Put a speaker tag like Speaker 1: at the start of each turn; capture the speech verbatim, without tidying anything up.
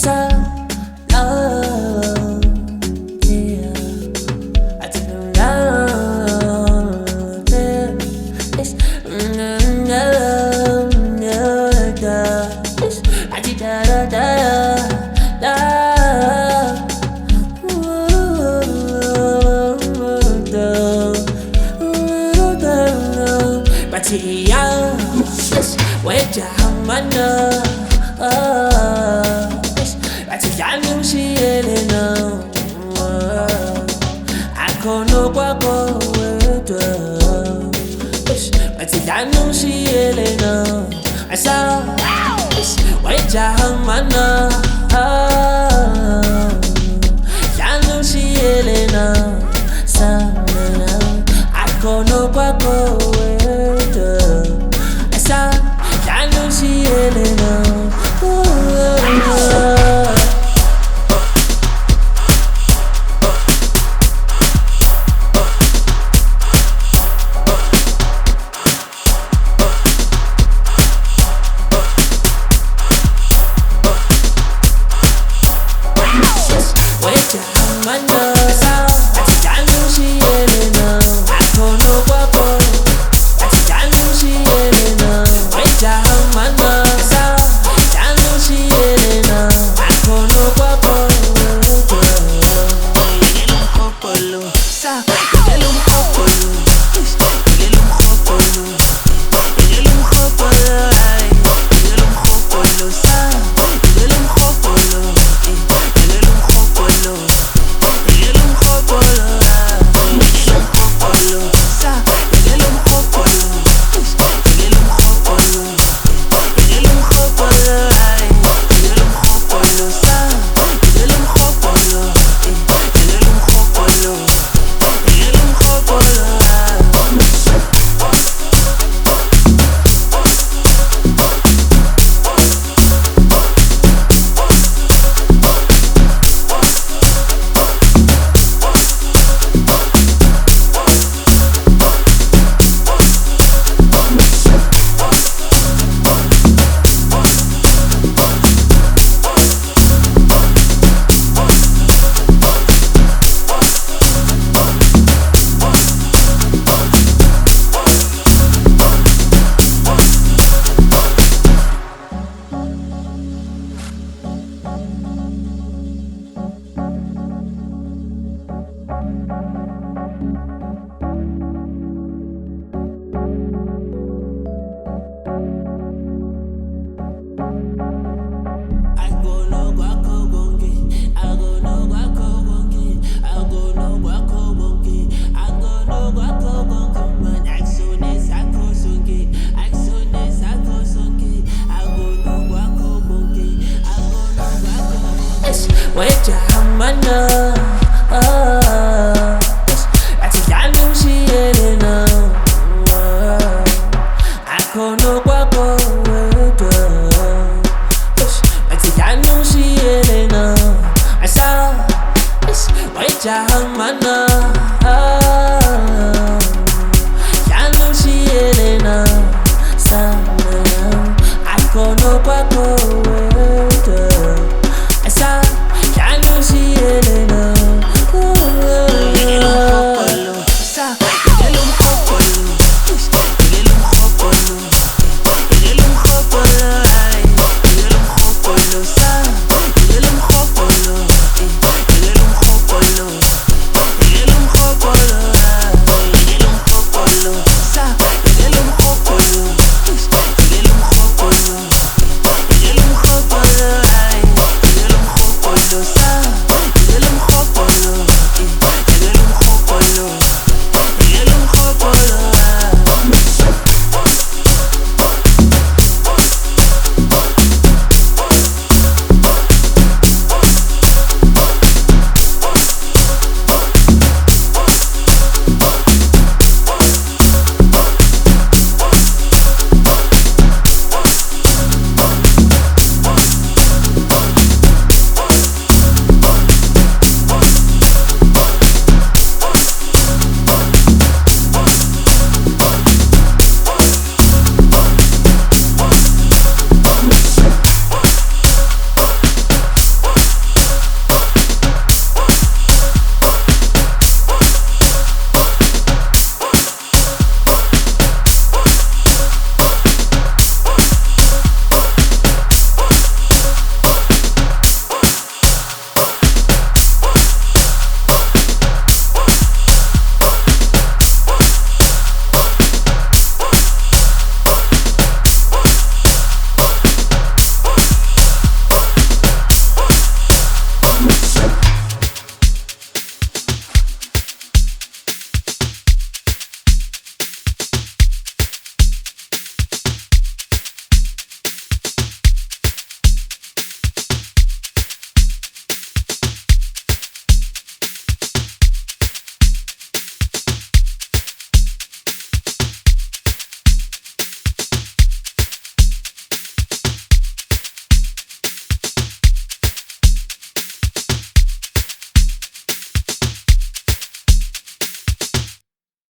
Speaker 1: saw love, yeah. I took them down, yeah. It's mm, love, yeah, yeah. It's I did da da da da. Batia, weja hamana. Batia nushi elena. Akono kwako weja. Batia nushi elena. Asa, weja hamana. Yanushi elena. Samena. Akono kwako weja. Asa, yanushi elena. Weja hamana. Yanushi elena. Akono kwako. Yanushi elena. Weja hamana. Yanushi elena. Akono kwako. Yigel umkhopolo. Sa. Yigel umkhopolo. Yigel umkhopolo. Yigel umkhopolo. Yigel umkhopolo. Sa. Yigel umkhopolo. Yigel umkhopolo. Yigel umkhopolo. Yigel umkhopolo. Sa. Yigel umkhopolo. Yigel umkhopolo. Yigel umkhopolo. Yigel umkhopolo. Sa. Yigel umkhopolo. Yigel umkhopolo. Yigel umkhopolo. Weja hamana. Yanushi elena. Akono kwako weja. Yanushi elena. Asa, weja hamana.